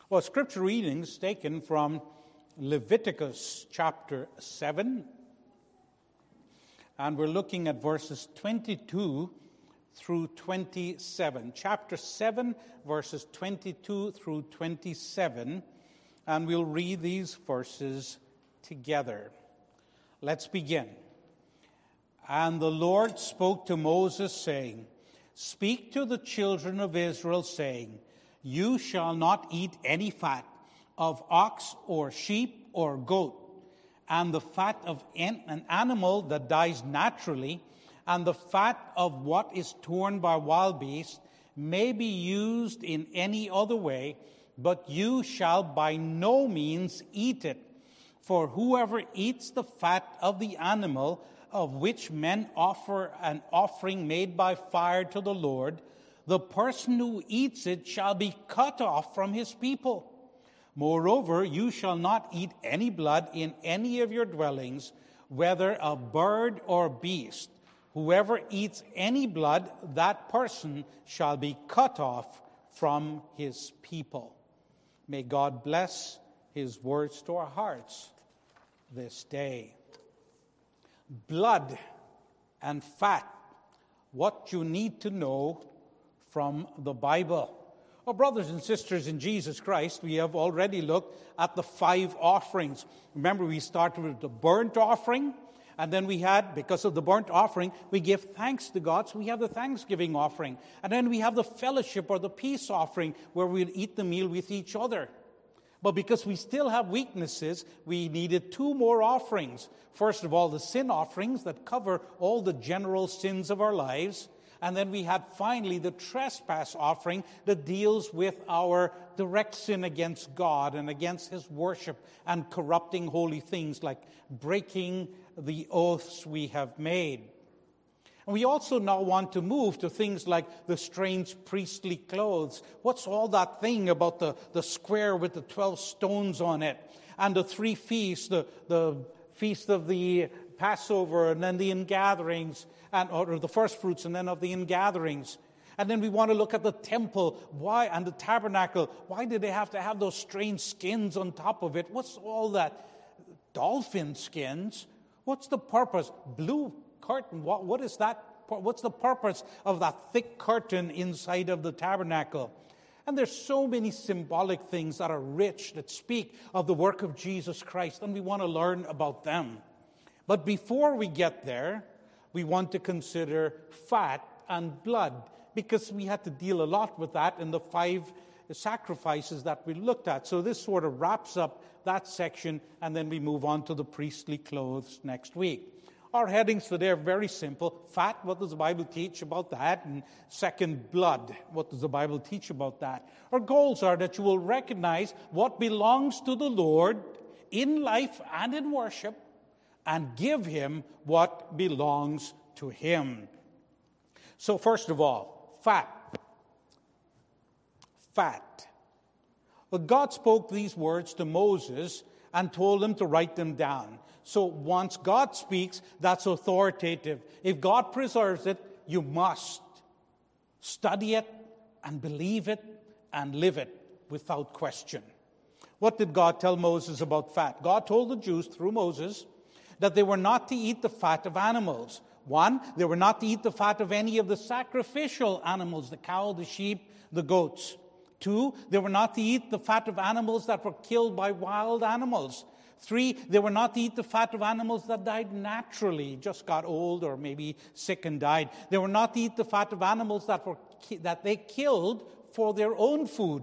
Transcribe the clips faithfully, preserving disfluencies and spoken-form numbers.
Well, scripture readings taken from Leviticus chapter seven. And we're looking at verses twenty-two through twenty-seven. Chapter seven, verses twenty-two through twenty-seven. And we'll read these verses together. Let's begin. And the Lord spoke to Moses, saying, Speak to the children of Israel, saying, You shall not eat any fat of ox or sheep or goat, and the fat of an animal that dies naturally, and the fat of what is torn by wild beasts may be used in any other way, but you shall by no means eat it. For whoever eats the fat of the animal of which men offer an offering made by fire to the Lord, the person who eats it shall be cut off from his people. Moreover, you shall not eat any blood in any of your dwellings, whether of bird or beast. Whoever eats any blood, that person shall be cut off from his people. May God bless his words to our hearts this day. Blood and fat, what you need to know from the Bible. Well, brothers and sisters in Jesus Christ, we have already looked at the five offerings. Remember, we started with the burnt offering, and then we had, because of the burnt offering, we give thanks to God, so we have the thanksgiving offering. And then we have the fellowship or the peace offering, where we'll eat the meal with each other. But because we still have weaknesses, we needed two more offerings. First of all, the sin offerings that cover all the general sins of our lives. And then we had finally the trespass offering that deals with our direct sin against God and against his worship and corrupting holy things like breaking the oaths we have made. And we also now want to move to things like the strange priestly clothes. What's all that thing about the, the square with the twelve stones on it? And the three feasts, the, the feast of the Passover and then the ingatherings, and or the first fruits and then of the ingatherings. And then we want to look at the temple, why, and the tabernacle. Why did they have to have those strange skins on top of it? What's all that? Dolphin skins? What's the purpose? Blue curtain, what, what is that? What's the purpose of that thick curtain inside of the tabernacle? And there's so many symbolic things that are rich, that speak of the work of Jesus Christ, and we want to learn about them. But before we get there, we want to consider fat and blood, because we had to deal a lot with that in the five sacrifices that we looked at. So this sort of wraps up that section, and then we move on to the priestly clothes next week. Our headings today are very simple. Fat, what does the Bible teach about that? And second, blood, what does the Bible teach about that? Our goals are that you will recognize what belongs to the Lord in life and in worship, and give him what belongs to him. So first of all, fat. Fat. Well, God spoke these words to Moses and told him to write them down. So once God speaks, that's authoritative. If God preserves it, you must study it and believe it and live it without question. What did God tell Moses about fat? God told the Jews through Moses that they were not to eat the fat of animals. One, they were not to eat the fat of any of the sacrificial animals, the cow, the sheep, the goats. Two, they were not to eat the fat of animals that were killed by wild animals. Three, they were not to eat the fat of animals that died naturally, just got old or maybe sick and died. They were not to eat the fat of animals that were that they killed for their own food.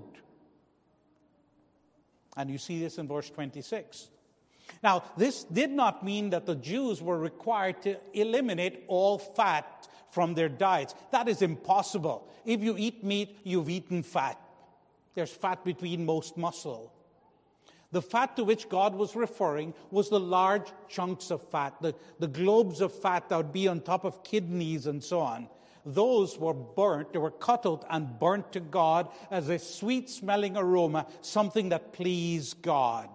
And you see this in verse twenty-six. Now, this did not mean that the Jews were required to eliminate all fat from their diets. That is impossible. If you eat meat, you've eaten fat. There's fat between most muscle. The fat to which God was referring was the large chunks of fat, the, the globes of fat that would be on top of kidneys and so on. Those were burnt, they were cut out and burnt to God as a sweet-smelling aroma, something that pleased God.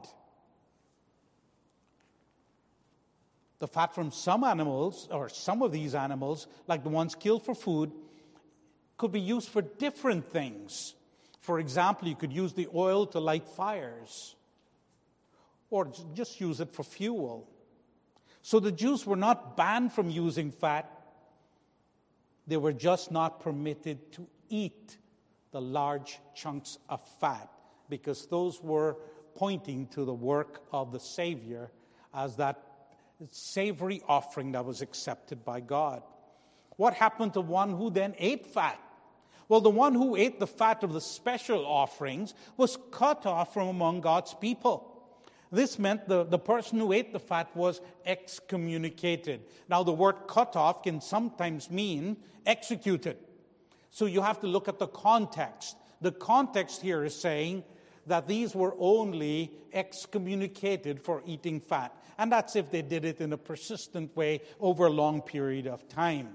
The fat from some animals, or some of these animals, like the ones killed for food, could be used for different things. For example, you could use the oil to light fires, or just use it for fuel. So the Jews were not banned from using fat. They were just not permitted to eat the large chunks of fat, because those were pointing to the work of the Savior as that savory offering that was accepted by God. What happened to one who then ate fat? Well, the one who ate the fat of the special offerings was cut off from among God's people. This meant the, the person who ate the fat was excommunicated. Now, the word cut off can sometimes mean executed. So you have to look at the context. The context here is saying that these were only excommunicated for eating fat. And that's if they did it in a persistent way over a long period of time.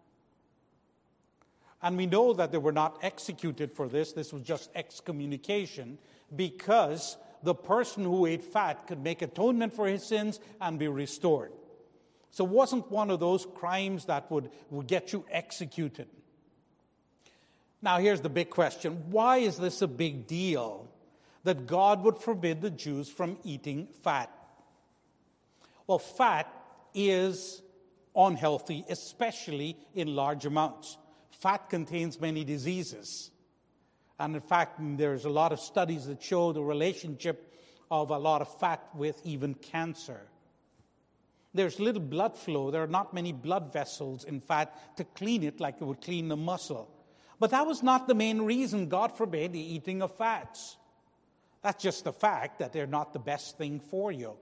And we know that they were not executed for this. This was just excommunication, because the person who ate fat could make atonement for his sins and be restored. So it wasn't one of those crimes that would, would get you executed. Now here's the big question. Why is this a big deal that God would forbid the Jews from eating fat? Well, fat is unhealthy, especially in large amounts. Fat contains many diseases. And in fact, there's a lot of studies that show the relationship of a lot of fat with even cancer. There's little blood flow. There are not many blood vessels in fat to clean it like it would clean the muscle. But that was not the main reason God forbade the eating of fats. That's just the fact that they're not the best thing for you.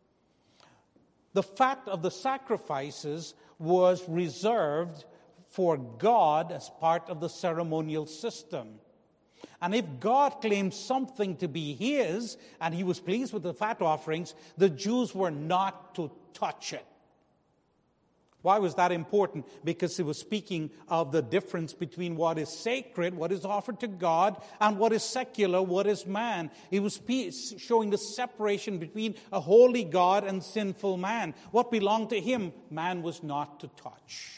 The fat of the sacrifices was reserved for God as part of the ceremonial system. And if God claimed something to be his, and he was pleased with the fat offerings, the Jews were not to touch it. Why was that important? Because it was speaking of the difference between what is sacred, what is offered to God, and what is secular, what is man. It was showing the separation between a holy God and sinful man. What belonged to him, man was not to touch.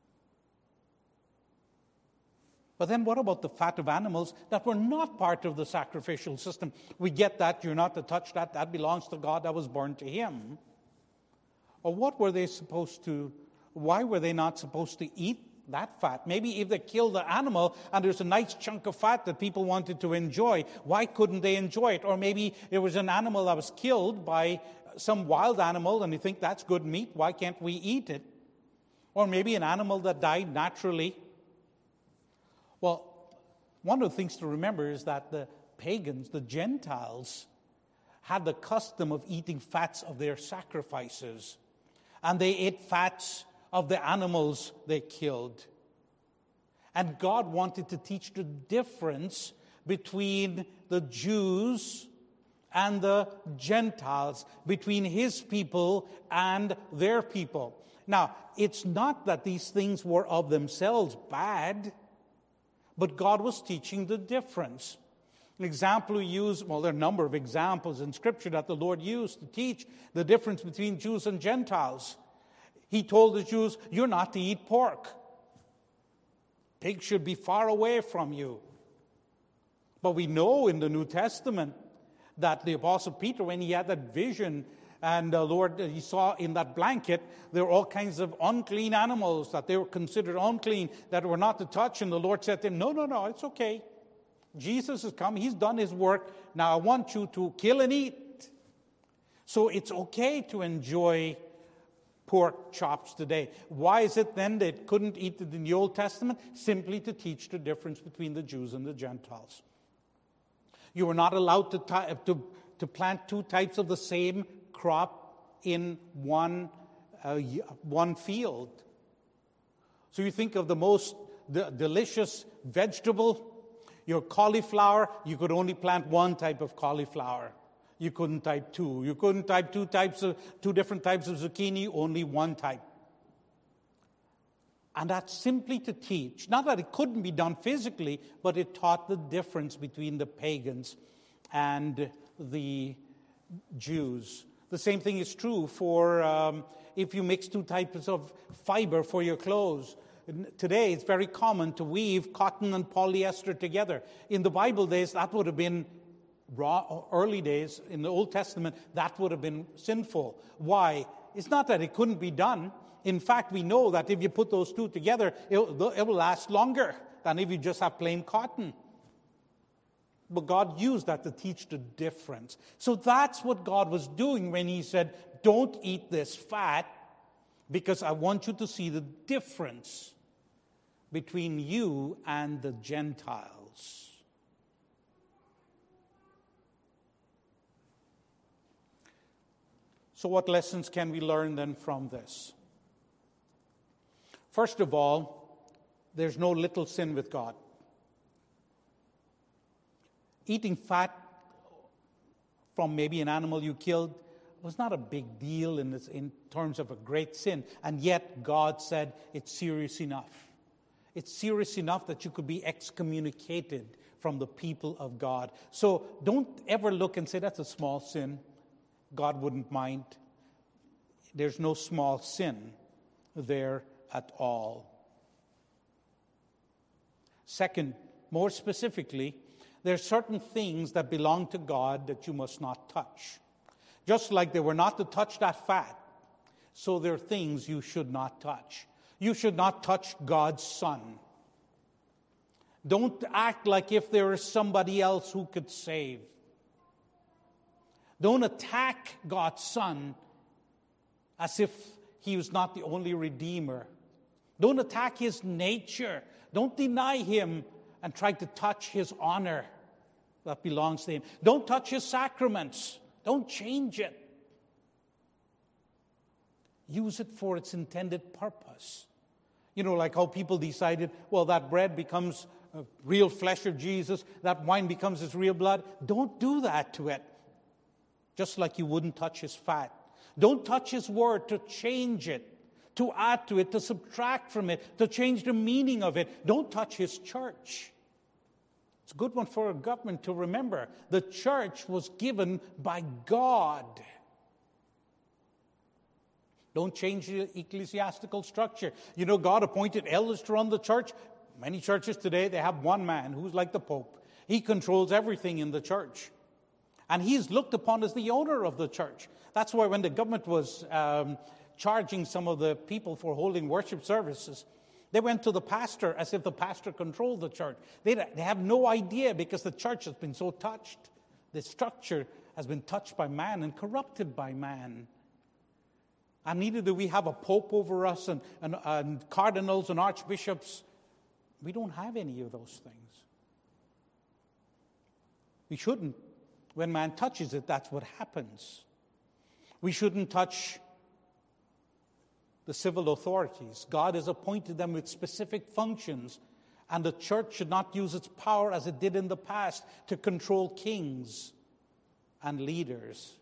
But then what about the fat of animals that were not part of the sacrificial system? We get that. You're not to touch that. That belongs to God. That was born to him. Or what were they supposed to, why were they not supposed to eat that fat? Maybe if they killed the animal and there's a nice chunk of fat that people wanted to enjoy, why couldn't they enjoy it? Or maybe there was an animal that was killed by some wild animal and you think that's good meat. Why can't we eat it? Or maybe an animal that died naturally. Well, one of the things to remember is that the pagans, the Gentiles, had the custom of eating fats of their sacrifices. And they ate fats of the animals they killed. And God wanted to teach the difference between the Jews and the Gentiles, between his people and their people. Now, it's not that these things were of themselves bad, but God was teaching the difference. An example we use, well, there are a number of examples in Scripture that the Lord used to teach the difference between Jews and Gentiles. He told the Jews, you're not to eat pork. Pigs should be far away from you. But we know in the New Testament that the Apostle Peter, when he had that vision, and the Lord, he saw in that blanket, there were all kinds of unclean animals that they were considered unclean, that were not to touch. And the Lord said to him, no, no, no, it's okay. Jesus has come. He's done his work. Now I want you to kill and eat. So it's okay to enjoy pork chops today. Why is it then they couldn't eat it in the Old Testament? Simply to teach the difference between the Jews and the Gentiles. You were not allowed to, t- to, to plant two types of the same crop in one uh, one field. So you think of the most d- delicious vegetable, your cauliflower, you could only plant one type of cauliflower. You couldn't type two. You couldn't type two types of two different types of zucchini, only one type. And that's simply to teach, not that it couldn't be done physically, but it taught the difference between the pagans and the Jews. The same thing is true for um, if you mix two types of fiber for your clothes. Today, it's very common to weave cotton and polyester together. In the Bible days, that would have been raw, early days, in the Old Testament, that would have been sinful. Why? It's not that it couldn't be done. In fact, we know that if you put those two together, it will, it will last longer than if you just have plain cotton. But God used that to teach the difference. So that's what God was doing when he said, don't eat this fat, because I want you to see the difference between you and the Gentiles. So what lessons can we learn then from this? First of all, there's no little sin with God. Eating fat from maybe an animal you killed was not a big deal in, this, in terms of a great sin. And yet God said it's serious enough. It's serious enough that you could be excommunicated from the people of God. So don't ever look and say that's a small sin. God wouldn't mind. There's no small sin there at all. Second, more specifically, there are certain things that belong to God that you must not touch. Just like they were not to touch that fat, so there are things you should not touch. You should not touch God's Son. Don't act like if there is somebody else who could save. Don't attack God's Son as if he was not the only Redeemer. Don't attack his nature. Don't deny him and try to touch his honor that belongs to him. Don't touch his sacraments. Don't change it. Use it for its intended purpose. You know, like how people decided, well, that bread becomes uh, real flesh of Jesus, that wine becomes his real blood. Don't do that to it. Just like you wouldn't touch his fat. Don't touch his word to change it, to add to it, to subtract from it, to change the meaning of it. Don't touch his church. It's a good one for a government to remember. The church was given by God. Don't change the ecclesiastical structure. You know, God appointed elders to run the church. Many churches today, they have one man who's like the Pope. He controls everything in the church. And he's looked upon as the owner of the church. That's why when the government was um, charging some of the people for holding worship services, they went to the pastor as if the pastor controlled the church. They, they have no idea because the church has been so touched. The structure has been touched by man and corrupted by man. And neither do we have a pope over us and, and, and cardinals and archbishops. We don't have any of those things. We shouldn't. When man touches it, that's what happens. We shouldn't touch the civil authorities. God has appointed them with specific functions, and the church should not use its power as it did in the past to control kings and leaders.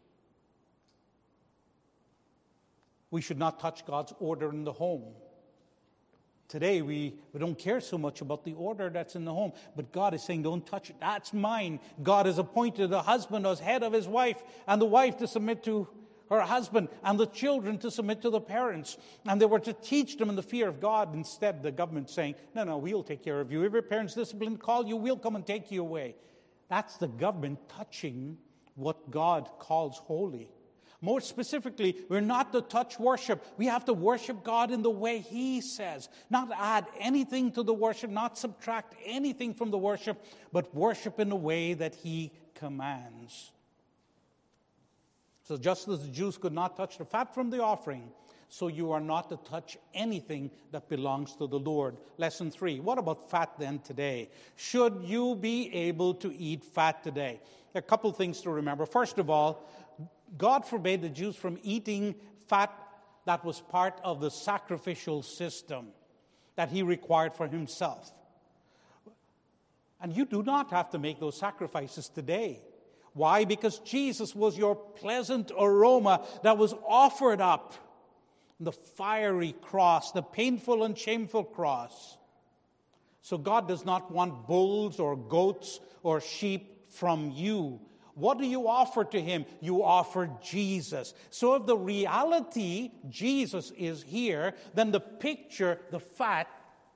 We should not touch God's order in the home. Today, we, we don't care so much about the order that's in the home, but God is saying, don't touch it. That's mine. God has appointed the husband as head of his wife, and the wife to submit to her husband, and the children to submit to the parents. And they were to teach them in the fear of God. Instead, the government saying, no, no, we'll take care of you. If your parents' discipline call you, we'll come and take you away. That's the government touching what God calls holy. More specifically, we're not to touch worship. We have to worship God in the way He says. Not add anything to the worship, not subtract anything from the worship, but worship in the way that He commands. So just as the Jews could not touch the fat from the offering, so you are not to touch anything that belongs to the Lord. Lesson three, what about fat then today? Should you be able to eat fat today? There are a couple things to remember. First of all, God forbade the Jews from eating fat that was part of the sacrificial system that He required for Himself. And you do not have to make those sacrifices today. Why? Because Jesus was your pleasant aroma that was offered up. The fiery cross, the painful and shameful cross. So God does not want bulls or goats or sheep from you. What do you offer to Him? You offer Jesus. So if the reality, Jesus, is here, then the picture, the fat,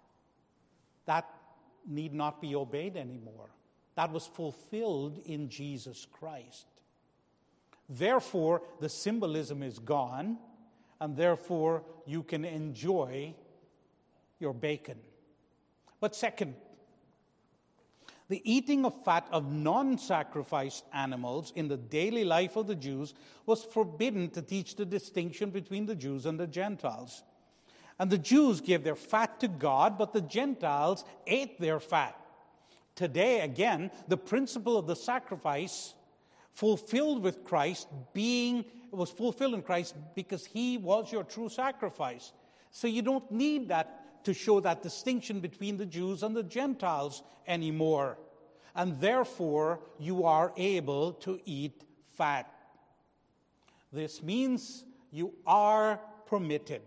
that need not be obeyed anymore. That was fulfilled in Jesus Christ. Therefore, the symbolism is gone, and therefore you can enjoy your bacon. But second, the eating of fat of non-sacrificed animals in the daily life of the Jews was forbidden to teach the distinction between the Jews and the Gentiles. And the Jews gave their fat to God, but the Gentiles ate their fat. Today, again, the principle of the sacrifice fulfilled with Christ being, was fulfilled in Christ because he was your true sacrifice. So you don't need that to show that distinction between the Jews and the Gentiles anymore. And therefore, you are able to eat fat. This means you are permitted.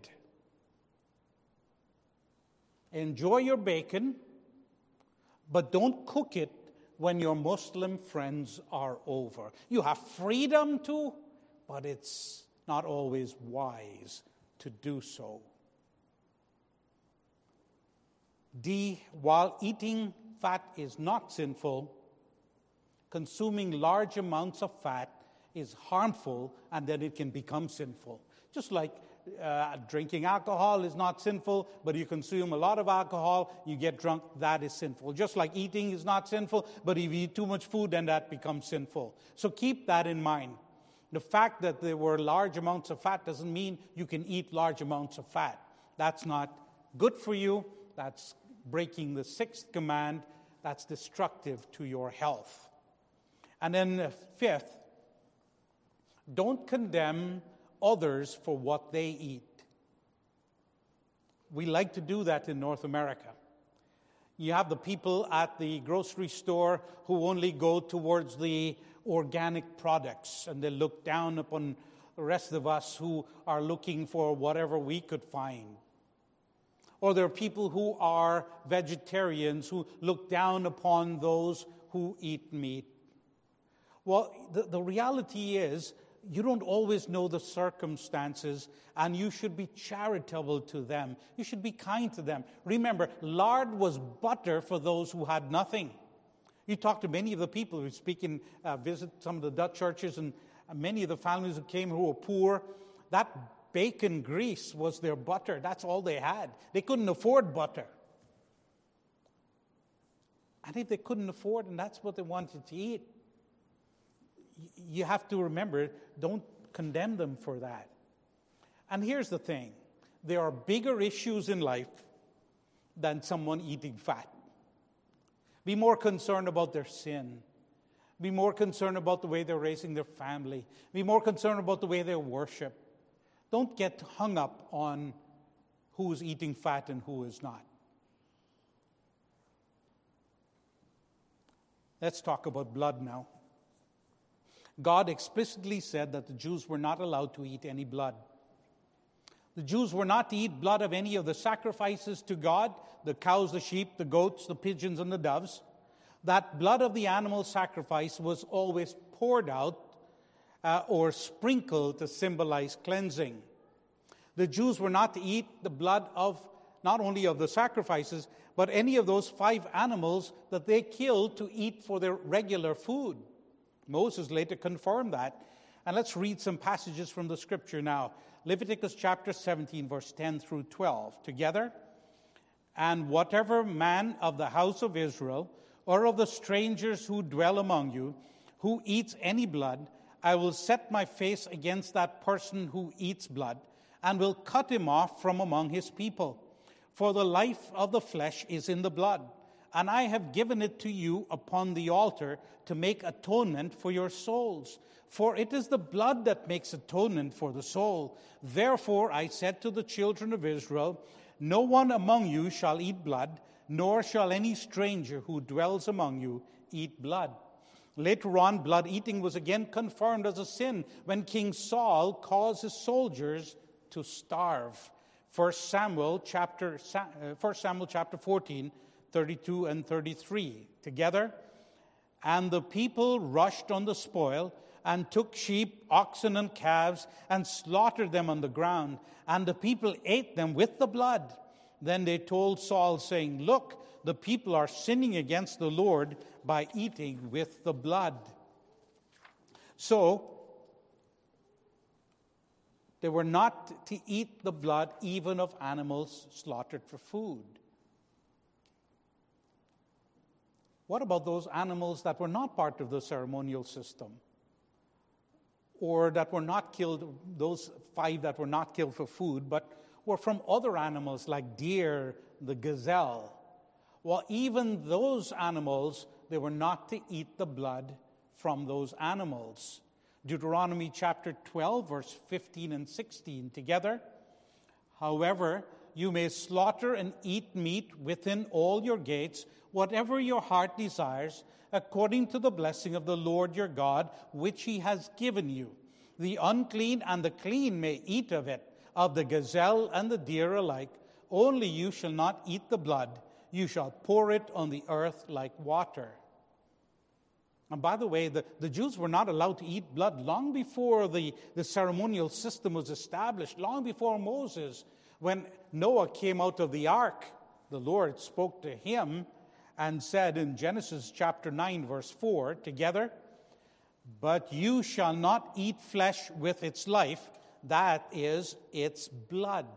Enjoy your bacon, but don't cook it when your Muslim friends are over. You have freedom to, but it's not always wise to do so. D, while eating fat is not sinful, consuming large amounts of fat is harmful, and then it can become sinful. Just like uh, drinking alcohol is not sinful, but you consume a lot of alcohol, you get drunk, that is sinful. Just like eating is not sinful, but if you eat too much food, then that becomes sinful. So keep that in mind. The fact that there were large amounts of fat doesn't mean you can eat large amounts of fat. That's not good for you. That's breaking the sixth command. That's destructive to your health. And then fifth, don't condemn others for what they eat. We like to do that in North America. You have the people at the grocery store who only go towards the organic products, and they look down upon the rest of us who are looking for whatever we could find. Or there are people who are vegetarians who look down upon those who eat meat. Well, the, the reality is, you don't always know the circumstances, and you should be charitable to them. You should be kind to them. Remember, lard was butter for those who had nothing. You talk to many of the people who speak and uh, visit some of the Dutch churches, and many of the families who came who were poor. That bacon grease was their butter. That's all they had. They couldn't afford butter. And if they couldn't afford, and that's what they wanted to eat, you have to remember, don't condemn them for that. And here's the thing. There are bigger issues in life than someone eating fat. Be more concerned about their sin. Be more concerned about the way they're raising their family. Be more concerned about the way they worship. Don't get hung up on who's eating fat and who is not. Let's talk about blood now. God explicitly said that the Jews were not allowed to eat any blood. The Jews were not to eat blood of any of the sacrifices to God, the cows, the sheep, the goats, the pigeons, and the doves. That blood of the animal sacrifice was always poured out uh, or sprinkled to symbolize cleansing. The Jews were not to eat the blood of not only of the sacrifices, but any of those five animals that they killed to eat for their regular food. Moses later confirmed that. And let's read some passages from the scripture now. Leviticus chapter seventeen, verse ten through twelve. Together. And whatever man of the house of Israel, or of the strangers who dwell among you, who eats any blood, I will set my face against that person who eats blood, and will cut him off from among his people. For the life of the flesh is in the blood, and I have given it to you upon the altar to make atonement for your souls. For it is the blood that makes atonement for the soul. Therefore I said to the children of Israel, no one among you shall eat blood, nor shall any stranger who dwells among you eat blood. Later on, blood eating was again confirmed as a sin when King Saul caused his soldiers to starve. First Samuel chapter, First Samuel chapter fourteen, thirty-two and thirty-three. Together, and the people rushed on the spoil, and took sheep, oxen, and calves, and slaughtered them on the ground. And the people ate them with the blood. Then they told Saul, saying, look, the people are sinning against the Lord by eating with the blood. So, they were not to eat the blood even of animals slaughtered for food. What about those animals that were not part of the ceremonial system? Or that were not killed, those five that were not killed for food, but were from other animals like deer, the gazelle. Well, even those animals, they were not to eat the blood from those animals. Deuteronomy chapter twelve, verse fifteen and sixteen together. However, you may slaughter and eat meat within all your gates, whatever your heart desires, according to the blessing of the Lord your God, which he has given you. The unclean and the clean may eat of it, of the gazelle and the deer alike. Only you shall not eat the blood. You shall pour it on the earth like water. And by the way, the, the Jews were not allowed to eat blood long before the, the ceremonial system was established, long before Moses. When Noah came out of the ark, the Lord spoke to him and said in Genesis chapter nine, verse four, together, "But you shall not eat flesh with its life, that is, its blood."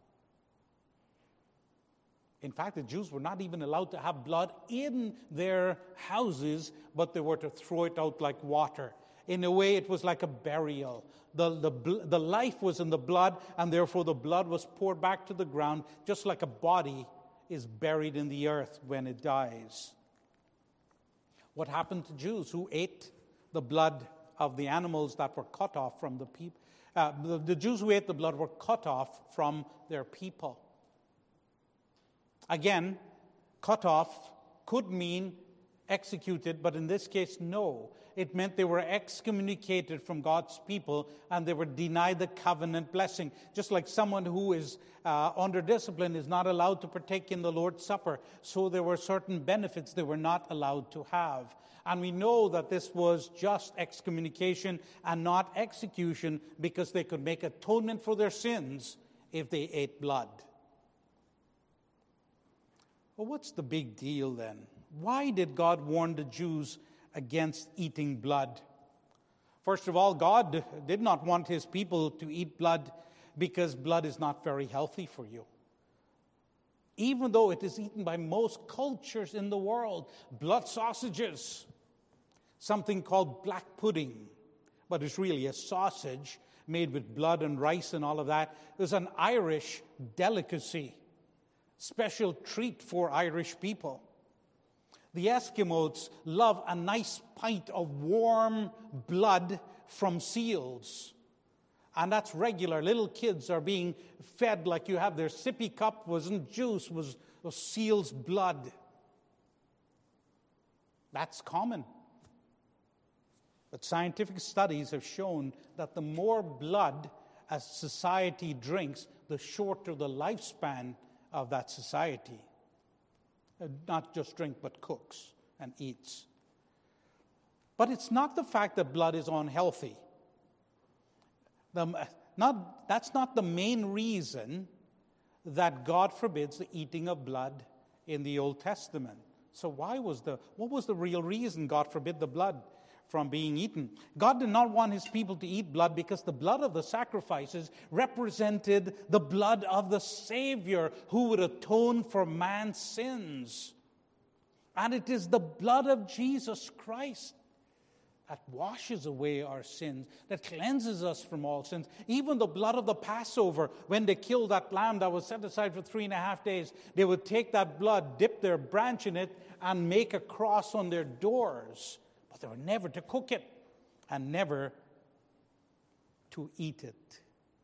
In fact, the Jews were not even allowed to have blood in their houses, but they were to throw it out like water. In a way, it was like a burial. The, the, the life was in the blood, and therefore the blood was poured back to the ground, just like a body is buried in the earth when it dies. What happened to Jews who ate the blood of the animals that were cut off from the people? Uh, the, the Jews who ate the blood were cut off from their people. Again, cut off could mean executed, but in this case, no. It meant they were excommunicated from God's people and they were denied the covenant blessing. Just like someone who is uh, under discipline is not allowed to partake in the Lord's Supper. So there were certain benefits they were not allowed to have. And we know that this was just excommunication and not execution because they could make atonement for their sins if they ate blood. Well, what's the big deal then? Why did God warn the Jews against eating blood? First of all, God did not want his people to eat blood because blood is not very healthy for you. Even though it is eaten by most cultures in the world, blood sausages, something called black pudding, but it's really a sausage made with blood and rice and all of that, is an Irish delicacy. Special treat for Irish people. The Eskimos love a nice pint of warm blood from seals. And that's regular. Little kids are being fed like you have their sippy cup wasn't juice, was, was seal's blood. That's common. But scientific studies have shown that the more blood a society drinks, the shorter the lifespan of that society. Uh, not just drink, but cooks and eats. But it's not the fact that blood is unhealthy. The, not, that's not the main reason that God forbids the eating of blood in the Old Testament. So why was the, what was the real reason God forbid the blood from being eaten? God did not want his people to eat blood because the blood of the sacrifices represented the blood of the Savior who would atone for man's sins. And it is the blood of Jesus Christ that washes away our sins, that cleanses us from all sins. Even the blood of the Passover, when they killed that lamb that was set aside for three and a half days, they would take that blood, dip their branch in it, and make a cross on their doors. But they were never to cook it and never to eat it.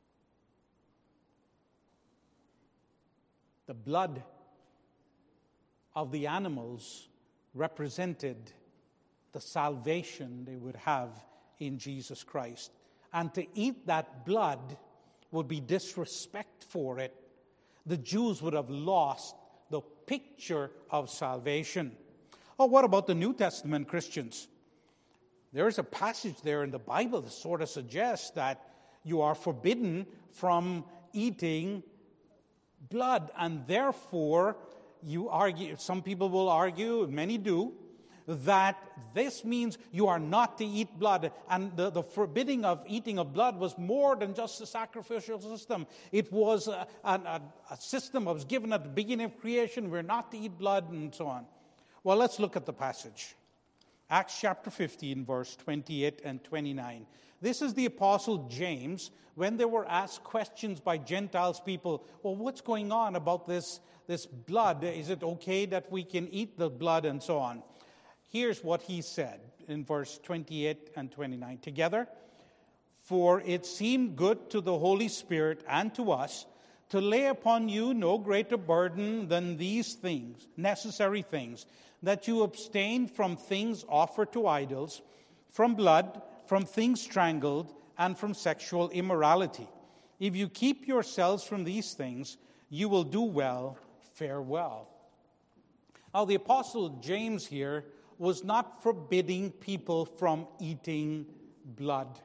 The blood of the animals represented the salvation they would have in Jesus Christ. And to eat that blood would be disrespect for it. The Jews would have lost the picture of salvation. Oh, what about the New Testament Christians? There's a passage there in the Bible that sort of suggests that you are forbidden from eating blood, and therefore you argue, some people will argue, many do, that this means you are not to eat blood. And the, the forbidding of eating of blood was more than just a sacrificial system. It was a, a, a system that was given at the beginning of creation. We're not to eat blood and so on. Well, let's look at the passage. Acts chapter fifteen, verse twenty-eight and twenty-nine. This is the Apostle James when they were asked questions by Gentiles people. Well, what's going on about this, this blood? Is it okay that we can eat the blood and so on? Here's what he said in verse twenty-eight and twenty-nine together. For it seemed good to the Holy Spirit and to us to lay upon you no greater burden than these things, necessary things, that you abstain from things offered to idols, from blood, from things strangled, and from sexual immorality. If you keep yourselves from these things, you will do well, fare well. Now, the Apostle James here was not forbidding people from eating blood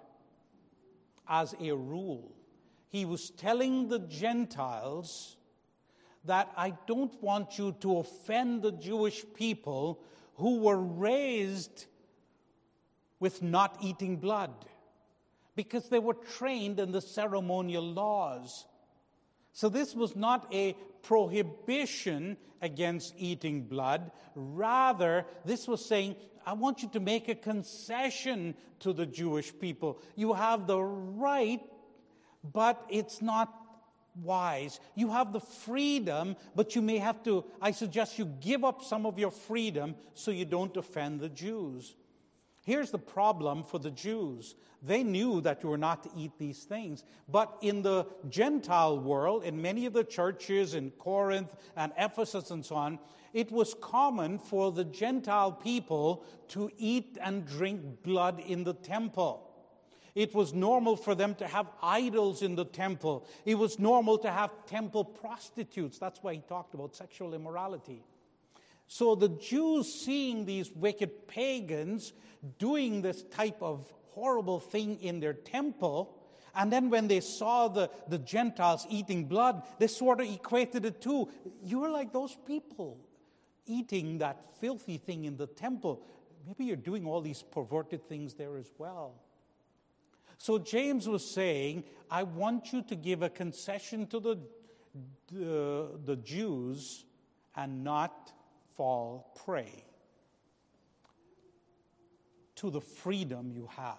as a rule. He was telling the Gentiles that I don't want you to offend the Jewish people who were raised with not eating blood because they were trained in the ceremonial laws. So this was not a prohibition against eating blood. Rather, this was saying, I want you to make a concession to the Jewish people. You have the right, but it's not wise. You have the freedom, but you may have to, I suggest you give up some of your freedom so you don't offend the Jews. Here's the problem for the Jews. They knew that you were not to eat these things. But in the Gentile world, in many of the churches in Corinth and Ephesus and so on, it was common for the Gentile people to eat and drink blood in the temple. It was normal for them to have idols in the temple. It was normal to have temple prostitutes. That's why he talked about sexual immorality. So the Jews, seeing these wicked pagans doing this type of horrible thing in their temple, and then when they saw the, the Gentiles eating blood, they sort of equated it to, you're like those people eating that filthy thing in the temple. Maybe you're doing all these perverted things there as well. So James was saying, I want you to give a concession to the, the, the Jews and not fall prey to the freedom you have.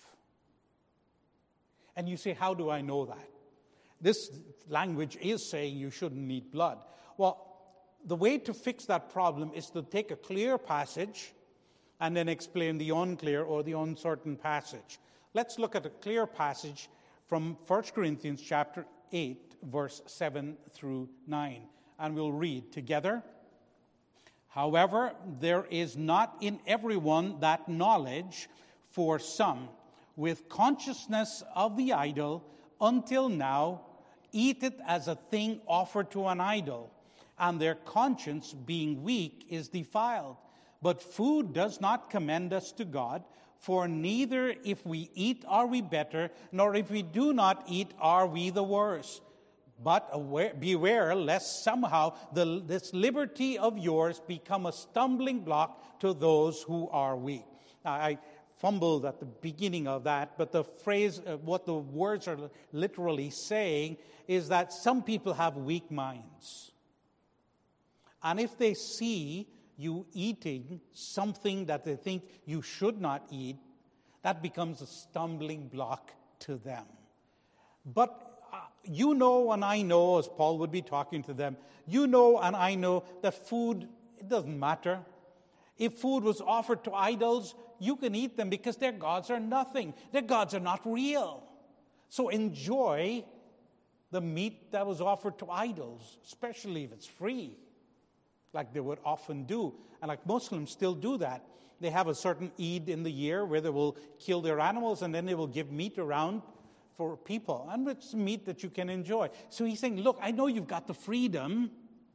And you say, how do I know that? This language is saying you shouldn't eat blood. Well, the way to fix that problem is to take a clear passage and then explain the unclear or the uncertain passage. Let's look at a clear passage from First Corinthians chapter eight, verse seven through nine. And we'll read together. However, there is not in everyone that knowledge, for some, with consciousness of the idol, until now, eat it as a thing offered to an idol, and their conscience, being weak, is defiled. But food does not commend us to God, for neither if we eat are we better, nor if we do not eat are we the worse. But aware, beware lest somehow the, this liberty of yours become a stumbling block to those who are weak. Now, I fumbled at the beginning of that, but the phrase, uh, what the words are literally saying is that some people have weak minds. And if they see you eating something that they think you should not eat, that becomes a stumbling block to them. But you know and I know, as Paul would be talking to them, you know and I know that food, it doesn't matter. If food was offered to idols, you can eat them because their gods are nothing. Their gods are not real. So enjoy the meat that was offered to idols, especially if it's free, like they would often do. And like Muslims still do that. They have a certain Eid in the year where they will kill their animals and then they will give meat around for people, and it's meat that you can enjoy. So he's saying, look, I know you've got the freedom,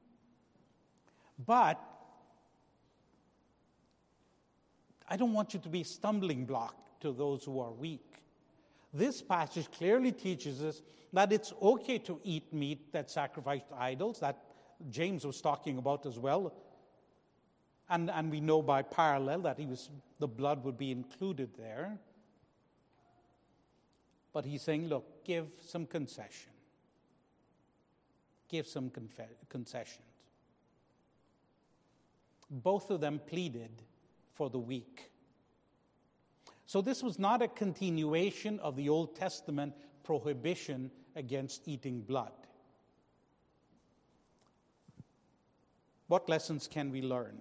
but I don't want you to be a stumbling block to those who are weak. This passage clearly teaches us that it's okay to eat meat that's sacrificed to idols, that James was talking about as well. And, and we know by parallel that he was the blood would be included there. But he's saying, look, give some concession. Give some confe- concessions. Both of them pleaded for the weak. So this was not a continuation of the Old Testament prohibition against eating blood. What lessons can we learn?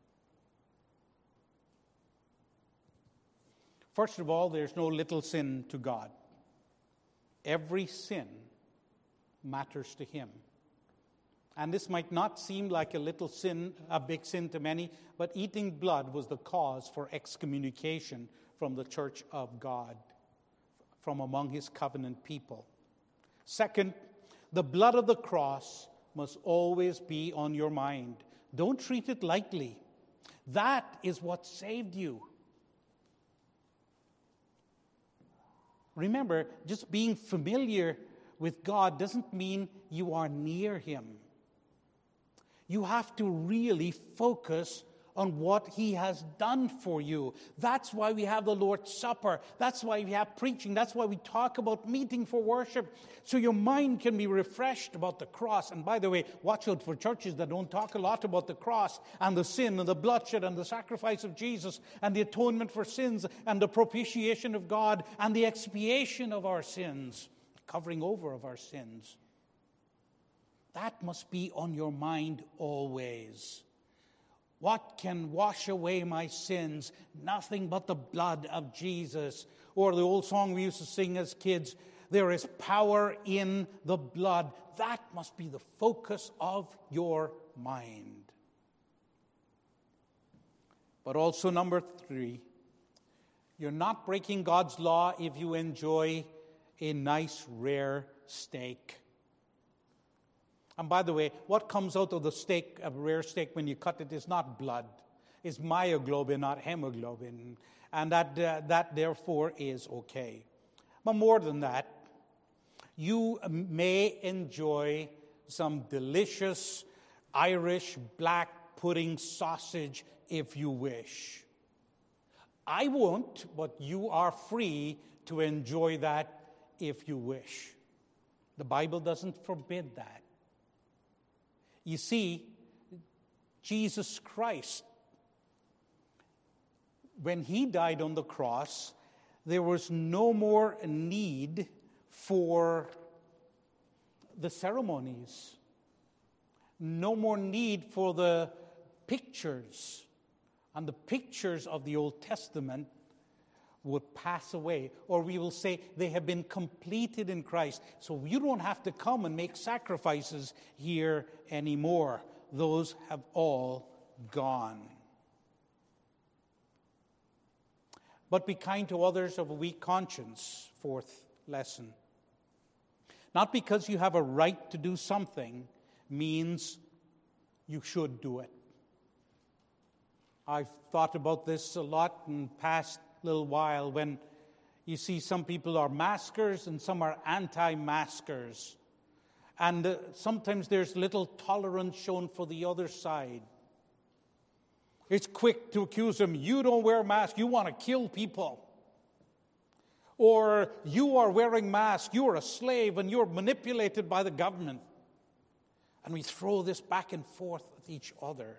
First of all, there's no little sin to God. Every sin matters to him. And this might not seem like a little sin, a big sin to many, but eating blood was the cause for excommunication from the church of God, from among his covenant people. Second, the blood of the cross must always be on your mind. Don't treat it lightly. That is what saved you. Remember, just being familiar with God doesn't mean you are near him. You have to really focus on what he has done for you. That's why we have the Lord's Supper. That's why we have preaching. That's why we talk about meeting for worship, so your mind can be refreshed about the cross. And by the way, watch out for churches that don't talk a lot about the cross and the sin and the bloodshed and the sacrifice of Jesus and the atonement for sins and the propitiation of God and the expiation of our sins, covering over of our sins. That must be on your mind always. What can wash away my sins? Nothing but the blood of Jesus. Or the old song we used to sing as kids, there is power in the blood. That must be the focus of your mind. But also number three, you're not breaking God's law if you enjoy a nice rare steak. And by the way, what comes out of the steak, a rare steak, when you cut it is not blood. It's myoglobin, not hemoglobin. And that, uh, that therefore is okay. But more than that, you may enjoy some delicious Irish black pudding sausage if you wish. I won't, but you are free to enjoy that if you wish. The Bible doesn't forbid that. You see, Jesus Christ, when he died on the cross, there was no more need for the ceremonies, no more need for the pictures. And the pictures of the Old Testament would pass away, or we will say they have been completed in Christ. So you don't have to come and make sacrifices here anymore. Those have all gone. But be kind to others of a weak conscience, fourth lesson. Not because you have a right to do something means you should do it. I've thought about this a lot in past little while when you see some people are maskers and some are anti-maskers. And uh, sometimes there's little tolerance shown for the other side. It's quick to accuse them, you don't wear a mask, you want to kill people. Or you are wearing masks, you are a slave and you're manipulated by the government. And we throw this back and forth with each other.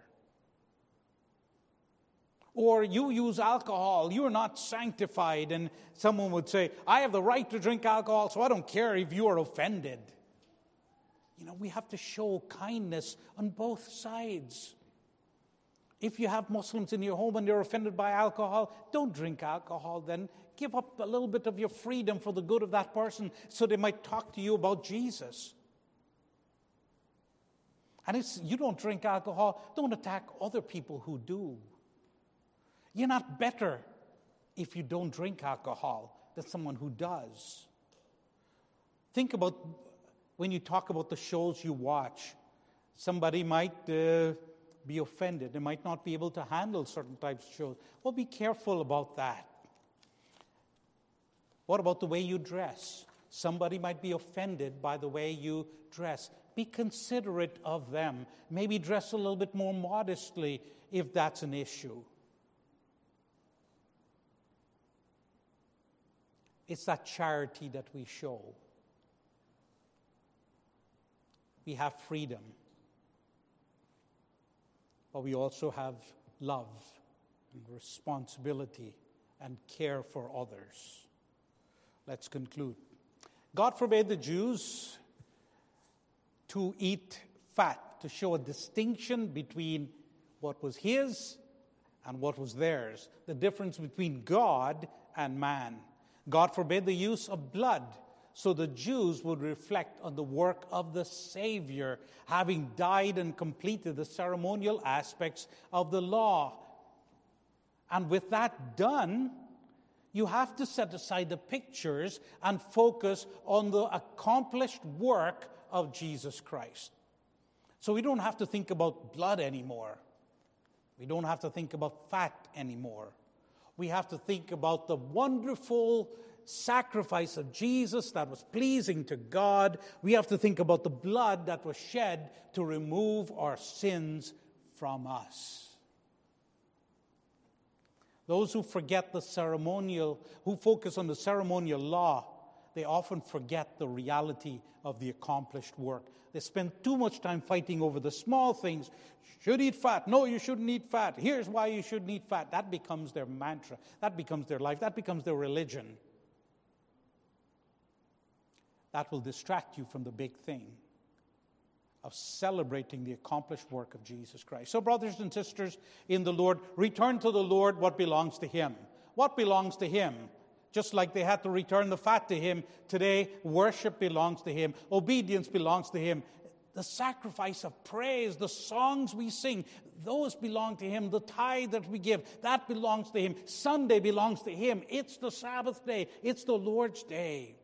Or you use alcohol, you are not sanctified, and someone would say, I have the right to drink alcohol, so I don't care if you are offended. You know, we have to show kindness on both sides. If you have Muslims in your home and they're offended by alcohol, don't drink alcohol then. Give up a little bit of your freedom for the good of that person so they might talk to you about Jesus. And if you don't drink alcohol, don't attack other people who do. You're not better if you don't drink alcohol than someone who does. Think about when you talk about the shows you watch. Somebody might uh, be offended. They might not be able to handle certain types of shows. Well, be careful about that. What about the way you dress? Somebody might be offended by the way you dress. Be considerate of them. Maybe dress a little bit more modestly if that's an issue. It's that charity that we show. We have freedom, but we also have love and responsibility and care for others. Let's conclude. God forbade the Jews to eat fat, to show a distinction between what was his and what was theirs, the difference between God and man. God forbade the use of blood, so the Jews would reflect on the work of the Savior, having died and completed the ceremonial aspects of the law. And with that done, you have to set aside the pictures and focus on the accomplished work of Jesus Christ. So we don't have to think about blood anymore. We don't have to think about fat anymore. We have to think about the wonderful sacrifice of Jesus that was pleasing to God. We have to think about the blood that was shed to remove our sins from us. Those who forget the ceremonial, who focus on the ceremonial law, they often forget the reality of the accomplished work. They spend too much time fighting over the small things. Should eat fat. No, you shouldn't eat fat. Here's why you shouldn't eat fat. That becomes their mantra. That becomes their life. That becomes their religion. That will distract you from the big thing of celebrating the accomplished work of Jesus Christ. So, brothers and sisters in the Lord, return to the Lord what belongs to Him. What belongs to Him? Just like they had to return the fat to Him, today worship belongs to Him. Obedience belongs to Him. The sacrifice of praise, the songs we sing, those belong to Him. The tithe that we give, that belongs to Him. Sunday belongs to Him. It's the Sabbath day. It's the Lord's day.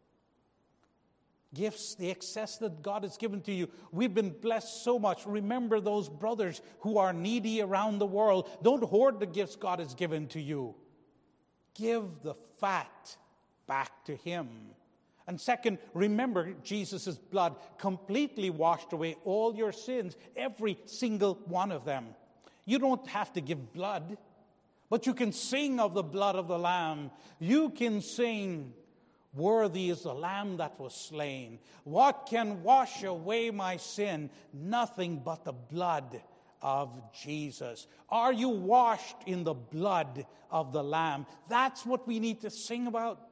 Gifts, the excess that God has given to you. We've been blessed so much. Remember those brothers who are needy around the world. Don't hoard the gifts God has given to you. Give the fat back to Him. And second, remember Jesus' blood completely washed away all your sins, every single one of them. You don't have to give blood, but you can sing of the blood of the Lamb. You can sing, "Worthy is the Lamb that was slain. What can wash away my sin? Nothing but the blood of Jesus." Are you washed in the blood of the Lamb? That's what we need to sing about.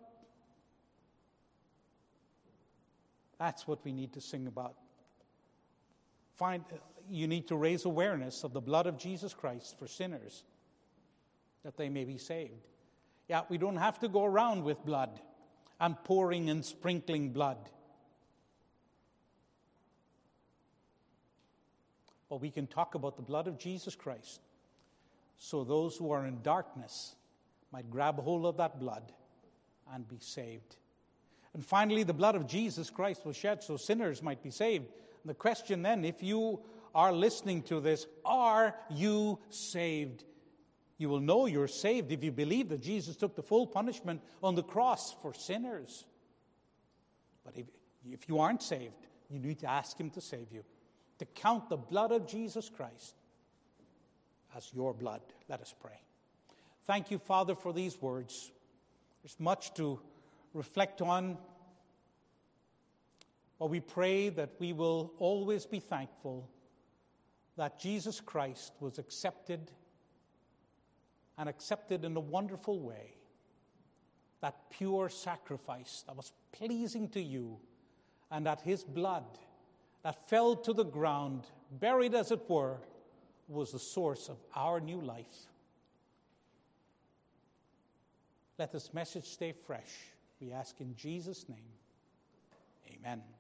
That's what we need to sing about. Find, you need to raise awareness of the blood of Jesus Christ for sinners, that they may be saved. Yeah, we don't have to go around with blood and pouring and sprinkling blood. But we can talk about the blood of Jesus Christ, so those who are in darkness might grab hold of that blood and be saved. And finally, the blood of Jesus Christ was shed so sinners might be saved. And the question then, if you are listening to this, are you saved? You will know you're saved if you believe that Jesus took the full punishment on the cross for sinners. But if, if you aren't saved, you need to ask Him to save you, to count the blood of Jesus Christ as your blood. Let us pray. Thank you, Father, for these words. There's much to reflect on, but we pray that we will always be thankful that Jesus Christ was accepted and accepted in a wonderful way, that pure sacrifice that was pleasing to you, and that His blood that fell to the ground, buried as it were, was the source of our new life. Let this message stay fresh. We ask in Jesus' name. Amen.